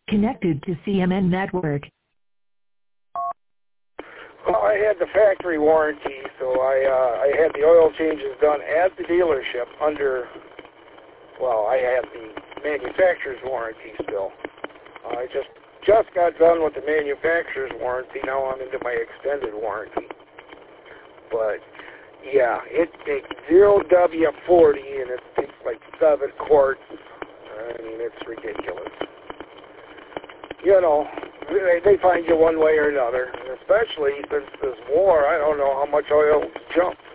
Connected to CMN network. Well, I had the factory warranty, so I had the oil changes done at the dealership under, well, I had the manufacturer's warranty still. I just got done with the manufacturer's warranty. Now I'm into my extended warranty. But, yeah, it takes 0W40, and it takes like 7 quarts. I mean, it's ridiculous. You know, they find you one way or another, and especially since this war, I don't know how much oil jumped.